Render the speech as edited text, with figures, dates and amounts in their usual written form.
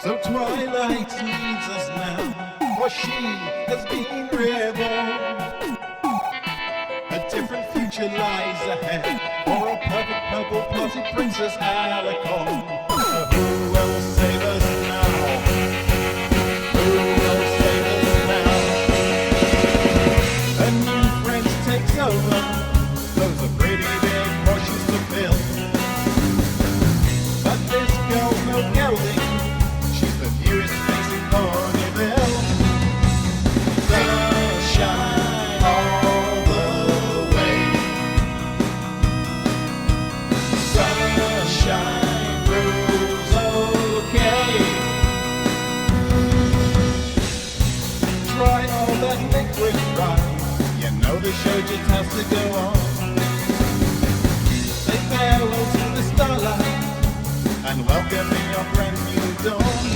So Twilight needs us now, for she has been reborn. A different future lies ahead, for a perfect purple party Princess Alicorn. So who will save us now? Who will save us now? A new friend takes over, those are pretty big portions to fill. But this girl's no gelding, she's the newest face in Ponyville. Sunshine all the way, sunshine rules okay. Try all that liquid right, you know the show just has to go on. Say farewell to the starlight and welcome in your brand new dawn.